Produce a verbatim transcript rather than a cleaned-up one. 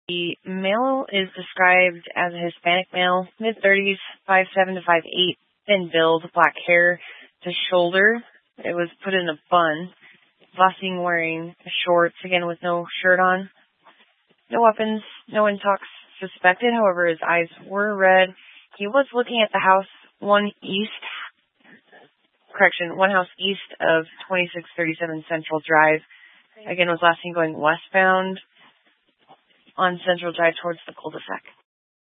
The male is described as a Hispanic male, mid-thirties, five seven to five eight, thin build, black hair to shoulder. It was put in a bun. Last seen wearing shorts, again with no shirt on. No weapons, no intox suspected. However, his eyes were red. He was looking at the house one east, correction, one house east of twenty-six thirty-seven Central Drive. Again, was last seen going westbound on Central Drive towards the cul-de-sac.